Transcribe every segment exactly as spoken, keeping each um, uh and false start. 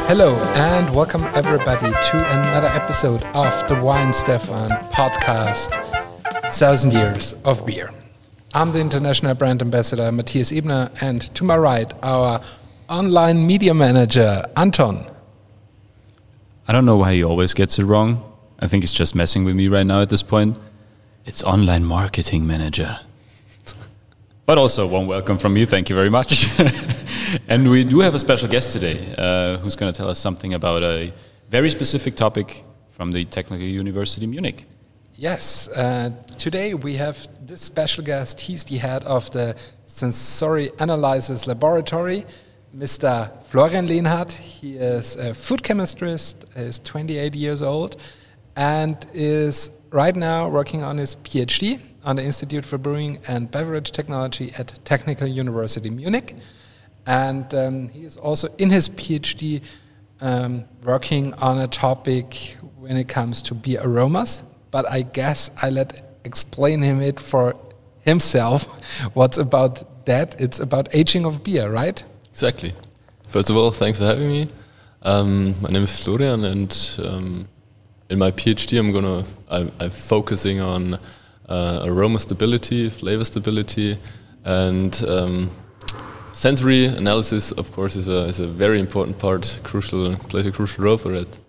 Hello and welcome everybody to another episode of the Wine Stefan podcast, Thousand Years of Beer. I'm the international brand ambassador Matthias Ebner, and to my right, our online media manager, Anton. I don't know why he always gets it wrong. I think he's just messing with me right now at this point. It's online marketing manager. But also, warm welcome from me. Thank you very much. And we do have a special guest today uh, who's going to tell us something about a very specific topic from the Technical University Munich. Yes, uh, today we have this special guest. He's the head of the Sensory Analysis Laboratory, Mister Florian Lehnhardt. He is a food chemist, is twenty-eight years old, and is right now working on his PhD on the Institute for Brewing and Beverage Technology at Technical University Munich. And um, he is also in his PhD um, working on a topic when it comes to beer aromas. But I guess I let explain him it for himself. What's about that? It's about aging of beer, right? Exactly. First of all, thanks for having me. Um, my name is Florian, and um, in my PhD, I'm gonna I'm, I'm focusing on uh, aroma stability, flavor stability, and um, sensory analysis. Of course, is a is a very important part. Crucial plays a crucial role for it.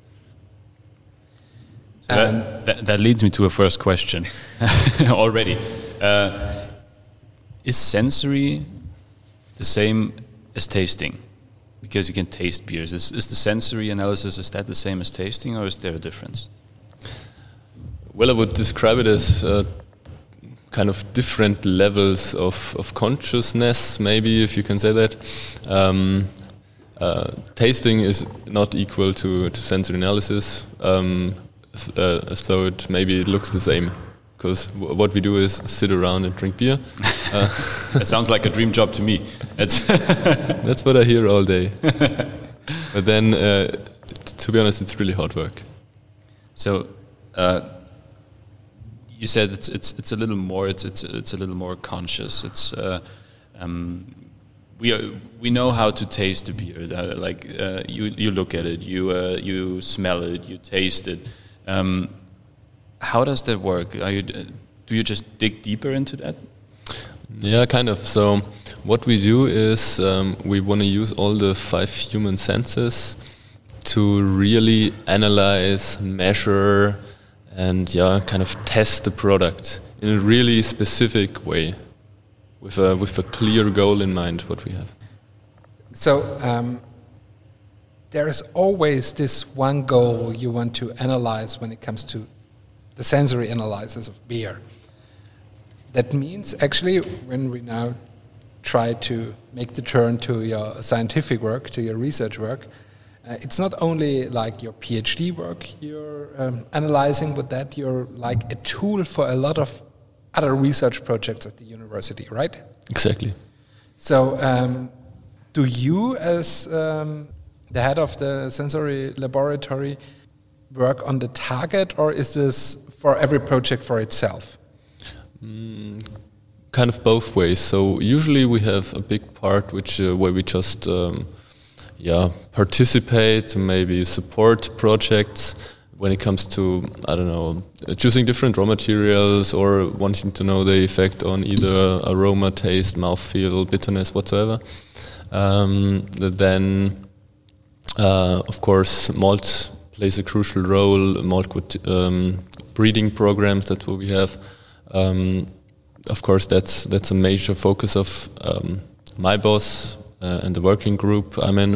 So that, that, that leads me to a first question already. Uh, is sensory the same as tasting? Because you can taste beers. Is, is the sensory analysis, is that the same as tasting, or is there a difference? Well, I would describe it as uh, kind of different levels of, of consciousness, maybe, if you can say that. Um, uh, tasting is not equal to, to sensory analysis, um, uh, so it maybe it looks the same. Because w- what we do is sit around and drink beer. Uh, that sounds like a dream job to me. That's, That's what I hear all day. But then, uh, t- to be honest, it's really hard work. So, uh, you said it's it's it's a little more it's it's it's a little more conscious. It's uh, um, we are, we know how to taste the beer. Uh, like uh, you you look at it, you uh, you smell it, you taste it. Um, How does that work? Are you, do you just dig deeper into that? Yeah, kind of. So what we do is um, we want to use all the five human senses to really analyze, measure, and yeah, kind of test the product in a really specific way, with a with a clear goal in mind. What we have. So um, there is always this one goal you want to analyze when it comes to the sensory analysis of beer. That means actually when we now try to make the turn to your scientific work, to your research work, uh, it's not only like your PhD work you're um, analyzing with that, you're like a tool for a lot of other research projects at the university, right? Exactly. So um, do you as um, the head of the sensory laboratory work on the target, or is this for every project for itself? Mm, kind of both ways. So usually we have a big part which uh, where we just um, yeah participate, maybe support projects when it comes to I don't know choosing different raw materials or wanting to know the effect on either aroma, taste, mouthfeel, bitterness, whatsoever. Um, then uh, of course malt plays a crucial role. Malt um, breeding programs, that's what we have. Um, of course, that's that's a major focus of um, my boss uh, and the working group I'm in.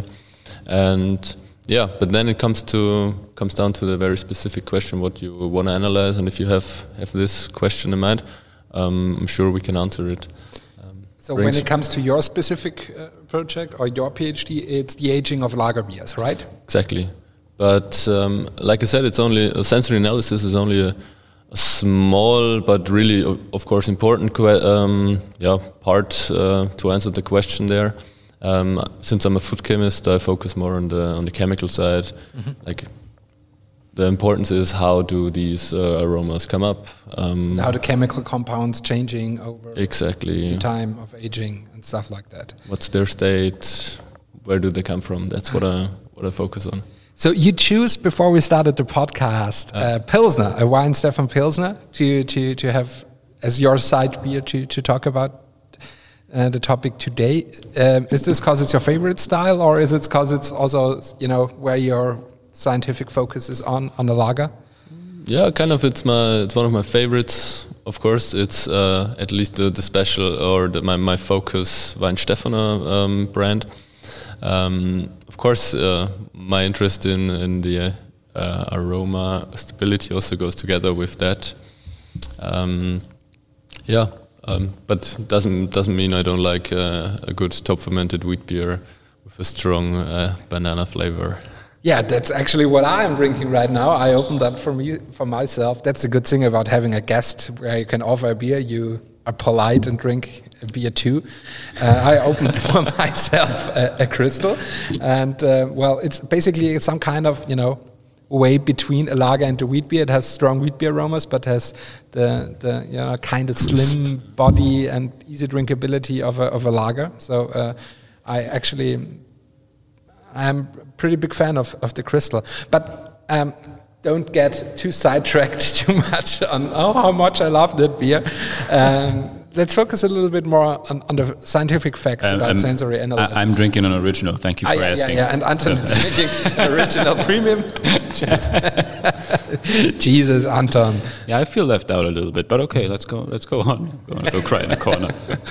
And yeah, but then it comes to comes down to the very specific question what you want to analyze, and if you have have this question in mind, um, I'm sure we can answer it. Um, so when it comes to your specific uh, project or your PhD, it's the aging of lager beers, right? Exactly. But um, like I said, it's only a sensory analysis is only a, a small but really, of, of course, important que- um, yeah part uh, to answer the question there. Um, since I'm a food chemist, I focus more on the on the chemical side. Mm-hmm. Like the importance is how do these uh, aromas come up? Um, how the chemical compounds changing over exactly the time of aging and stuff like that. What's their state? Where do they come from? That's what I what I focus on. So you choose, before we started the podcast, uh, Pilsner, a wine Stefan Pilsner, to, to, to have as your side beer to, to talk about uh, the topic today. Um, is this because it's your favorite style, or is it because it's also, you know, where your scientific focus is on, on the lager? Yeah, kind of. It's my it's one of my favorites. Of course, it's uh, at least the, the special or the, my my focus Weinstefaner um, brand. Um, of course, uh, my interest in in the uh, aroma stability also goes together with that. Um, yeah, um, but doesn't doesn't mean I don't like uh, a good top fermented wheat beer with a strong uh, banana flavor. Yeah, that's actually what I'm drinking right now. I opened up for me for myself. That's the good thing about having a guest where you can offer a beer. You are polite and drink a beer too. Uh, I opened for myself a, a crystal, and uh, well, it's basically some kind of, you know, way between a lager and a wheat beer. It has strong wheat beer aromas, but has the the you know kind of slim body and easy drinkability of a of a lager. So uh, I actually. I'm a pretty big fan of, of the crystal, but um, don't get too sidetracked too much on oh, how much I love that beer. Um, let's focus a little bit more on, on the scientific facts Um, about I'm- sensory analysis. I, I'm drinking an original. Thank you Ah, for yeah, asking. yeah, yeah, and Anton is drinking original premium. Jesus, Anton. Yeah, I feel left out a little bit, but okay, let's go. Let's go on. I'm going to go cry in a corner.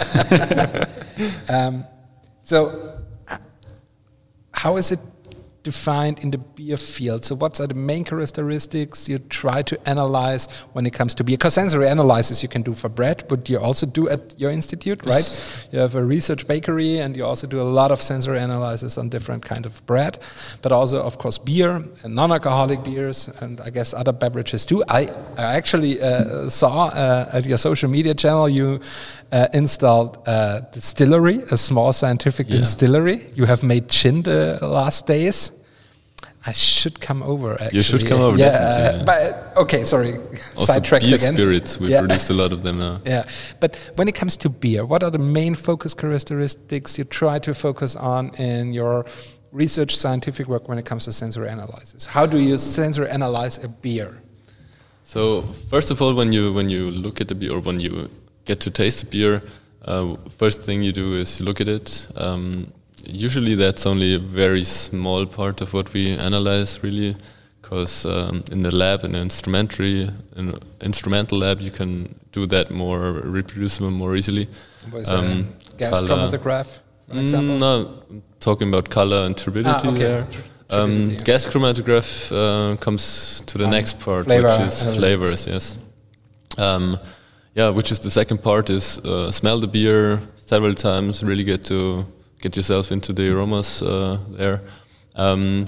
Um, so, uh, how is it defined in the beer field? So what are the main characteristics you try to analyze when it comes to beer? Because sensory analysis you can do for bread, but you also do at your institute, Yes. right? You have a research bakery, and you also do a lot of sensory analysis on different kind of bread, but also, of course, beer and non-alcoholic beers, and I guess other beverages too. I, I actually uh, saw uh, at your social media channel you uh, installed a distillery, a small scientific Yeah. distillery. You have made gin the last days. I should come over. Actually. You should come over, Yeah, definitely, uh, but okay, sorry, Also sidetracked beer again. spirits, we Yeah. produced a lot of them now. Yeah, but when it comes to beer, what are the main focus characteristics you try to focus on in your research scientific work when it comes to sensory analysis? How do you sensory analyze a beer? So first of all, when you when you look at the beer or when you get to taste the beer, uh, first thing you do is look at it. Um, usually that's only a very small part of what we analyze, really, because um, in the lab, in the instrumentary, in instrumental lab, you can do that more reproducible, more easily. Was Um, a gas color. chromatograph, for example? Mm, no, I'm talking about color and turbidity Ah, okay. there. Tr- Um, turbidity, yeah. gas chromatograph uh, comes to the Um, next part, flavor which is elements. flavors. Yes. Um, yeah, which is the second part is uh, smell the beer several times. Really get to get yourself into the aromas uh, there. Um,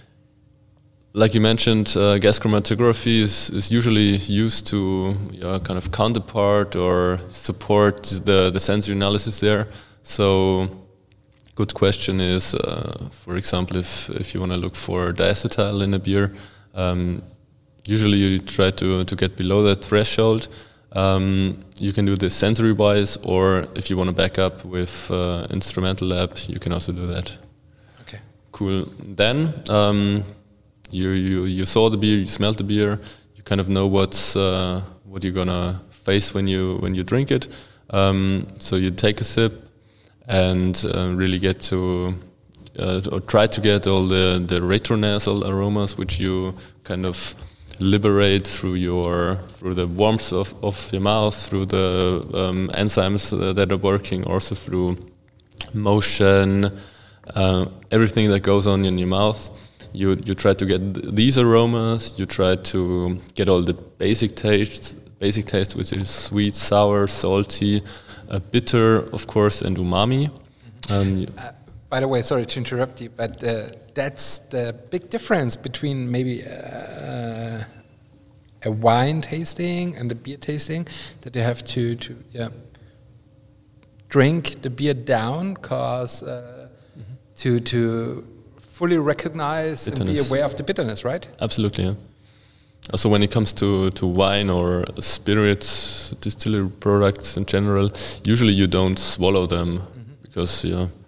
like you mentioned, uh, gas chromatography is, is usually used to yeah, kind of counterpart or support the, the sensory analysis there. So, good question is, uh, for example, if, if you want to look for diacetyl in a beer, um, usually you try to, to get below that threshold. Um, you can do this sensory-wise, or if you want to back up with uh, instrumental lab, you can also do that. Okay. Cool. Then um, you, you you saw the beer, you smelled the beer, you kind of know what's uh, what you're gonna face when you when you drink it. Um, so you take a sip and uh, really get to uh, or try to get all the the retronasal aromas, which you kind of liberate through your through the warmth of, of your mouth, through the um, enzymes uh, that are working, also through motion, uh, everything that goes on in your mouth. You you try to get th- these aromas. You try to get all the basic tastes, basic taste, which is sweet, sour, salty, uh, bitter, of course, and umami. Um, you- Uh, by the way, sorry to interrupt you, but uh, that's the big difference between maybe uh, a wine tasting and a beer tasting, that you have to, to yeah, drink the beer down, cause uh, mm-hmm. to to fully recognize and be Bitterness. aware of the bitterness, right? Absolutely, yeah. Also, when it comes to, to wine or spirits, distillery products in general, usually you don't swallow them because yeah,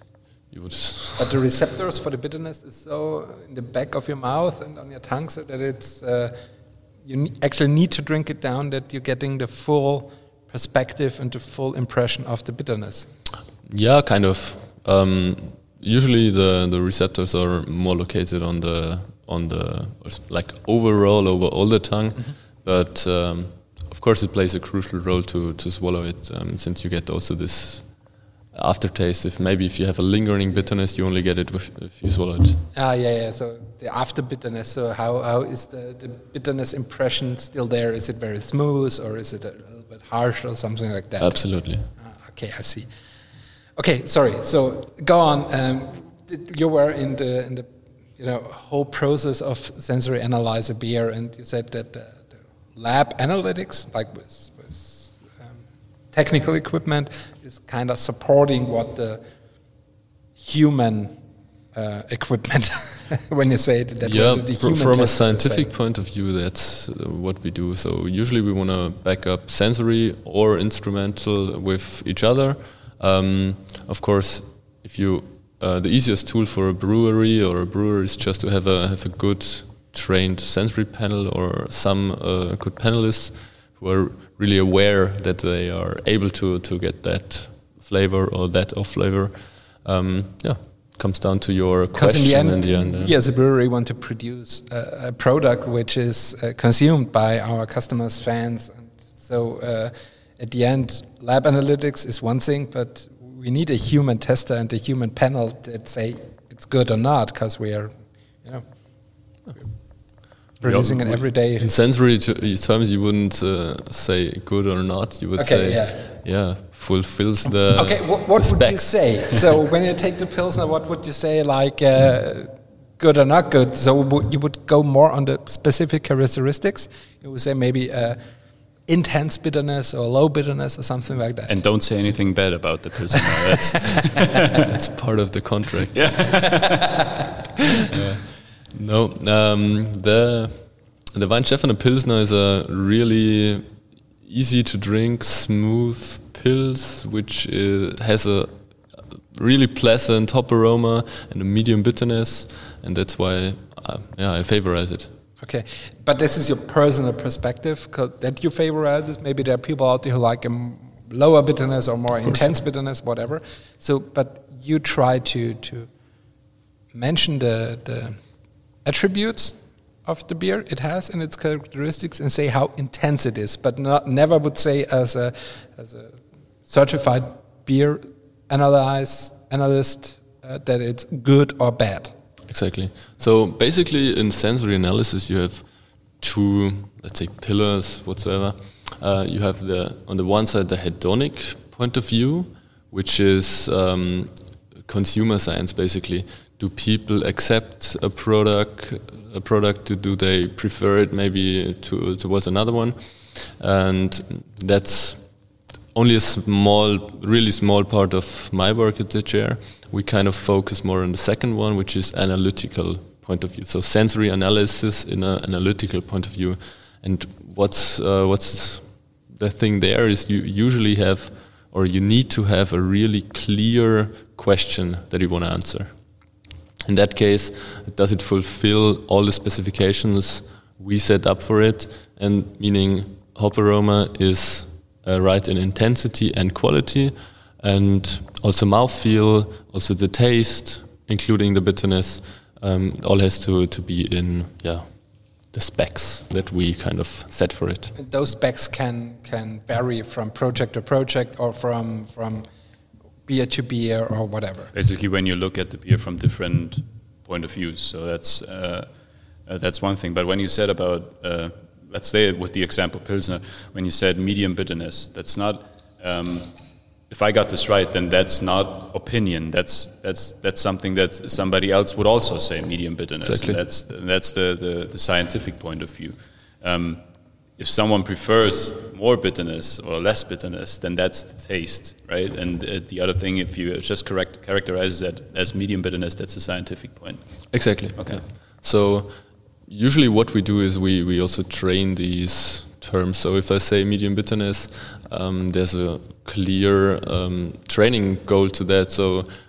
you would. But the receptors for the bitterness is so in the back of your mouth and on your tongue, so that it's uh, you ne actually need to drink it down, that you're getting the full perspective and the full impression of the bitterness. Yeah, kind of. Um, usually the the receptors are more located on the on the like overall over all the tongue, mm-hmm. but um, of course it plays a crucial role to to swallow it, um, since you get also this aftertaste. If maybe if you have a lingering bitterness, you only get it if, if you swallow it. Ah, yeah, yeah. So the after bitterness. So how how is the the bitterness impression still there? Is it very smooth, or is it a little bit harsh, or something like that? Absolutely. Ah, okay, I see. Okay, sorry. So go on. Um, you were in the in the you know whole process of sensory analyze a beer, and you said that uh, the lab analytics, like with with um, technical equipment, is kind of supporting what the human uh, equipment. When you say it that yeah, way, the fr human from a test, scientific point of view, that's uh, what we do. So usually we want to back up sensory or instrumental with each other. Um, of course, if you uh, the easiest tool for a brewery or a brewer is just to have a have a good trained sensory panel or some uh, good panelists who are really aware that they are able to to get that flavor or that off flavor. Um, yeah, comes down to your question in the end, in the end. Yeah. We as a brewery want to produce a, a product which is uh, consumed by our customers, fans, and so. Uh, At the end, lab analytics is one thing, but we need a human tester and a human panel that say it's good or not, because we are, you know, producing yeah, it every day. In sensory terms, you wouldn't uh, say good or not. You would okay, say, yeah, yeah, fulfills the. Okay, wh what the would you say? So when you take the Pilsner, what would you say, like uh, good or not good? So you would go more on the specific characteristics. You would say maybe. Uh, intense bitterness or low bitterness or something like that. And don't say anything bad about the Pilsner. That's, that's part of the contract. Yeah. yeah. No, um, the the Weihenstephaner Pilsner is a really easy to drink, smooth pils, which uh, has a really pleasant hop aroma and a medium bitterness, and that's why uh, yeah, I favorize it. Okay, but this is your personal perspective that you favorize it. Maybe there are people out there who like a lower bitterness or more intense bitterness, whatever. So, but you try to to mention the the attributes of the beer it has and its characteristics and say how intense it is, but not never would say as a as a certified beer analyze analyst uh, that it's good or bad. Exactly. So basically in sensory analysis you have two, let's say, pillars whatsoever. Uh, you have the on the one side the hedonic point of view, which is um, consumer science basically. Do people accept a product a product do they prefer it maybe to towards another one? And that's only a small, really small part of my work at the chair. We kind of focus more on the second one, which is analytical point of view. So sensory analysis in an analytical point of view. And what's uh, what's the thing there is you usually have, or you need to have a really clear question that you want to answer. In that case, does it fulfill all the specifications we set up for it? And meaning hop aroma is uh, right in intensity and quality, and also mouthfeel, also the taste, including the bitterness, um, all has to, to be in yeah the specs that we kind of set for it. And those specs can can vary from project to project or from from beer to beer or whatever. Basically, when you look at the beer from different point of views, so that's uh, uh, that's one thing. But when you said about uh, let's say with the example Pilsner, when you said medium bitterness, that's not. Um, If I got this right, then that's not opinion. That's that's that's something that somebody else would also say, medium bitterness. Exactly. And that's that's the, the, the scientific point of view. Um, if someone prefers more bitterness or less bitterness, then that's the taste, right? And uh, the other thing, if you just correct characterize that as medium bitterness, that's the scientific point. Exactly. Okay. Yeah. So usually what we do is we, we also train these terms. So if I say medium bitterness, um, there's a clear um, training goal to that. So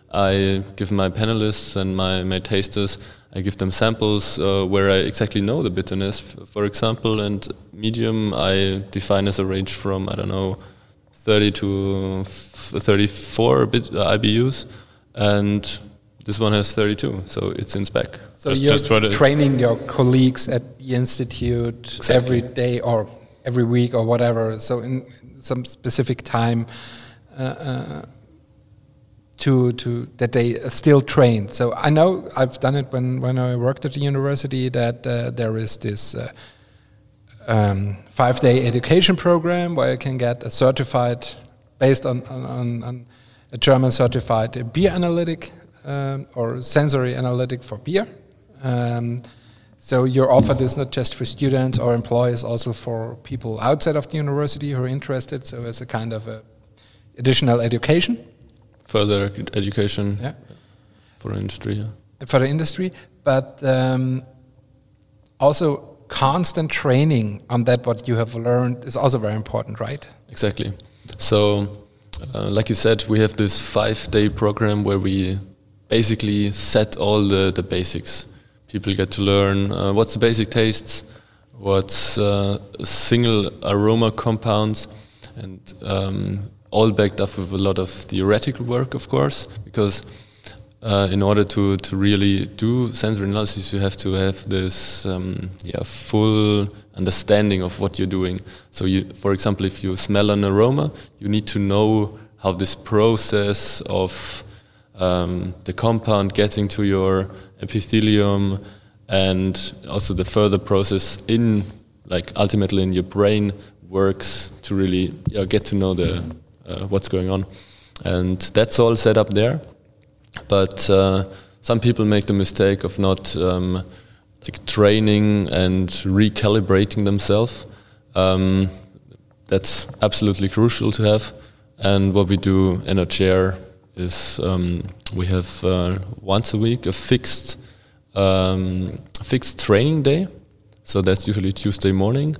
I give my panelists and my, my tasters, I give them samples uh, where I exactly know the bitterness, f- for example, and medium I define as a range from, I don't know, thirty to thirty-four bit uh, I B Us, and this one has thirty-two, so it's in spec. So just, you're just for the training your colleagues at the institute Exactly. every day or every week or whatever, so in some specific time uh, uh, to to that they still train. So I know I've done it when, when I worked at the university, that uh, there is this uh, um, five-day education program where you can get a certified, based on, on, on a German certified beer analytic um, or sensory analytic for beer. Um, so your offer is not just for students or employees, also for people outside of the university who are interested. So it's a kind of a additional education. Further education Yeah. for industry. Yeah. For the industry, but um, also constant training on that what you have learned is also very important, right? Exactly. So, uh, like you said, we have this five-day program where we basically set all the, the basics. People get to learn uh, what's the basic tastes, what's uh, single aroma compounds, and um, all backed up with a lot of theoretical work, of course, because uh, in order to, to really do sensory analysis, you have to have this um, yeah, full understanding of what you're doing. So, you, for example, if you smell an aroma, you need to know how this process of um, the compound getting to your epithelium and also the further process in, like ultimately in your brain, works to really yeah, get to know the uh, what's going on, and that's all set up there. But uh, some people make the mistake of not um, like training and recalibrating themselves. Um, that's absolutely crucial to have. And what we do in a chair is um, we have uh, once a week a fixed um, fixed training day. So that's usually Tuesday morning,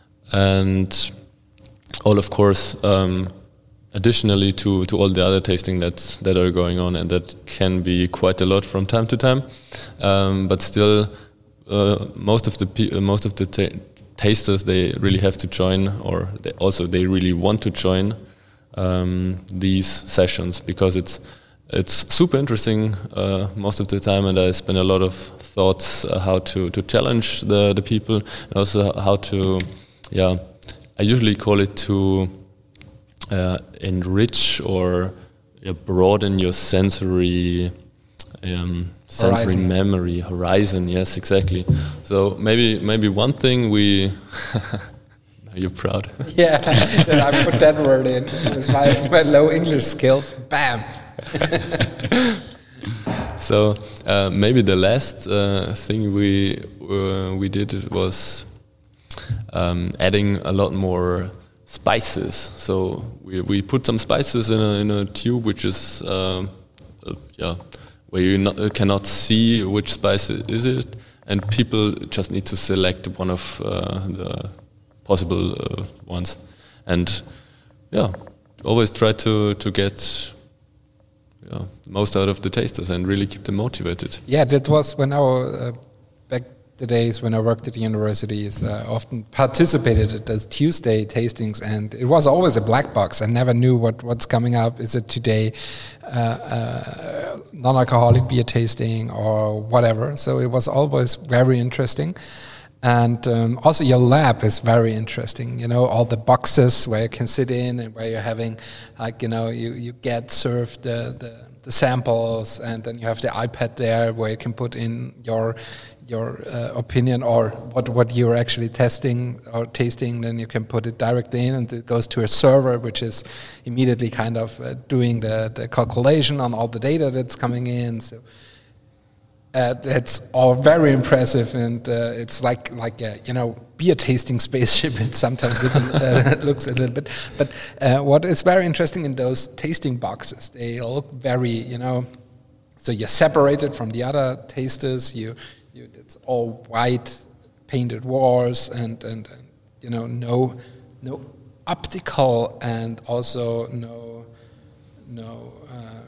and all of course. Um, Additionally to, to all the other tasting that's, that are going on, and that can be quite a lot from time to time, um, but still uh, most of the pe- uh, most of the ta- tasters, they really have to join, or they also they really want to join um, these sessions, because it's it's super interesting uh, most of the time, and I spend a lot of thoughts uh, how to, to challenge the, the people, and also how to yeah I usually call it to Uh, enrich or uh, broaden your sensory um, sensory Horizon. memory horizon. Yes, exactly. So maybe maybe one thing we. You're proud. Yeah, that I put that word in with my, my low English skills. Bam. So uh, maybe the last uh, thing we uh, we did was um, adding a lot more spices. So we we put some spices in a in a tube, which is uh, uh, yeah, where you not, uh, cannot see which spice is it, and people just need to select one of uh, the possible uh, ones, and yeah, always try to to get yeah, the most out of the tasters and really keep them motivated. Yeah, that was when our uh, back the days when I worked at the universities, uh, often participated at those Tuesday tastings, and it was always a black box. I never knew what, what's coming up. Is it today uh, uh, non-alcoholic beer tasting or whatever? So it was always very interesting. And um, also your lab is very interesting, you know, all the boxes where you can sit in and where you're having, like, you know, you, you get served the, the, the samples, and then you have the iPad there where you can put in your your uh, opinion or what, what you're actually testing or tasting. Then you can put it directly in, and it goes to a server, which is immediately kind of uh, doing the, the calculation on all the data that's coming in. So Uh, that's all very impressive, and uh, it's like like a, you know, beer tasting spaceship. It sometimes little, uh, looks a little bit, but uh, what is very interesting in those tasting boxes, they look very, you know, so you're separated from the other tasters. You, you it's all white painted walls, and, and, and you know, no no optical, and also no no. Uh,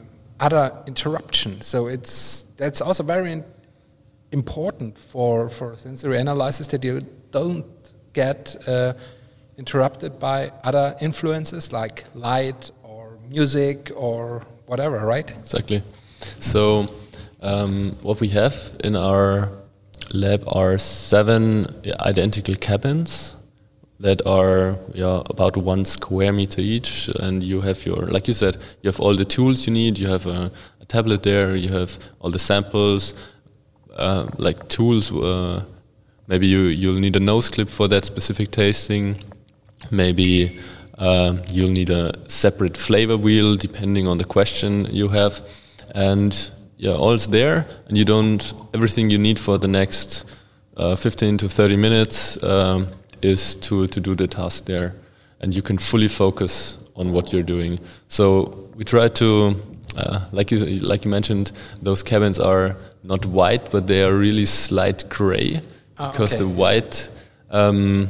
other interruption. So it's that's also very in, important for for sensory analysis that you don't get uh, interrupted by other influences like light or music or whatever, right? Exactly. So um, what we have in our lab are seven identical cabins that are yeah, about one square meter each, and you have your, like you said, you have all the tools you need. You have a, a tablet there. You have all the samples, uh, like tools. Uh, maybe you you'll need a nose clip for that specific tasting. Maybe uh, you'll need a separate flavor wheel depending on the question you have, and yeah, all's there, and you don't. Everything you need for the next uh, fifteen to thirty minutes um, is to to do the task there, and you can fully focus on what you're doing. So we try to, uh, like you like you mentioned, those cabins are not white, but they are really slight gray, oh, because okay. the white. Um,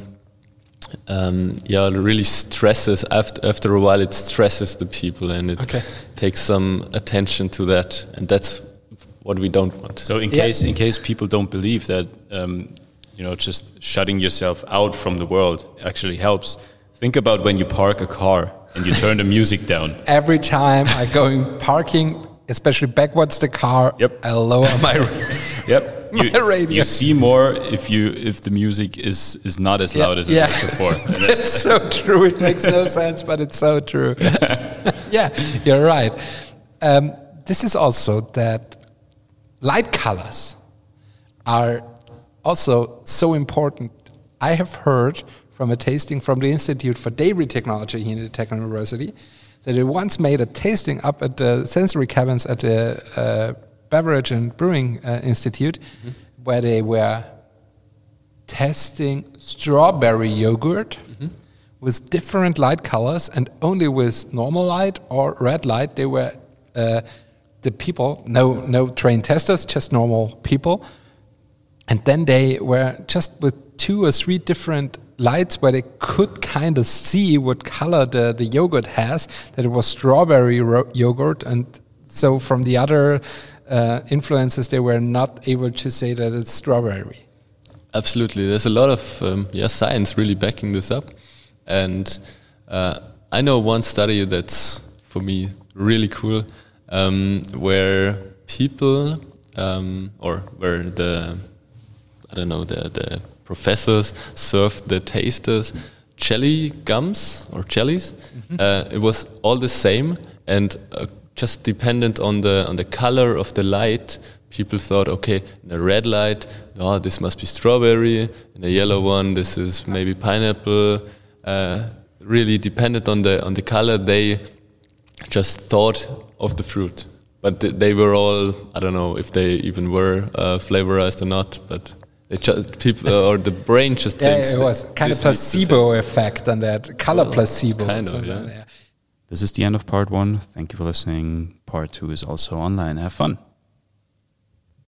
Um, yeah, it really stresses, after after a while it stresses the people, and it okay. takes some attention to that, and that's what we don't want. So in Yeah. case in case people don't believe that, um, you know, just shutting yourself out from the world actually helps, think about when you park a car and you turn the music down. Every time I go in parking, especially backwards the car, Yep. I lower my Yep. You, my radio. you see more if you if the music is is not as Yeah, loud as yeah. it was before. And that- It's so true. It makes no sense, but it's so true. Yeah, you're right. Um, this is also that light colors are also so important. I have heard from a tasting from the Institute for Dairy Technology here at the Technical University that they once made a tasting up at the sensory cabins at the uh, Beverage and Brewing uh, Institute, mm-hmm. where they were testing strawberry yogurt mm-hmm. with different light colors, and only with normal light or red light. They were uh, the people, no no trained testers, just normal people, and then they were just with two or three different lights where they could kind of see what color the, the yogurt has, that it was strawberry ro- yogurt, and so from the other uh, influences they were not able to say that it's strawberry. Absolutely, there's a lot of um, yeah science really backing this up, and uh, I know one study that's for me really cool, um, where people um, or where the I don't know the the professors served the tasters jelly gums or jellies. Mm-hmm. Uh, it was all the same, and uh, just dependent on the on the color of the light, people thought, okay, in a red light, oh, this must be strawberry. In a yellow one, this is maybe pineapple. Uh, really dependent on the on the color, they just thought of the fruit. But th- they were all, I don't know if they even were uh, flavorized or not, but they just, people uh, or the brain just yeah, thinks it was kind of placebo effect on that color well, placebo. Kind of, yeah. This is the end of part one. Thank you for listening. Part two is also online. Have fun.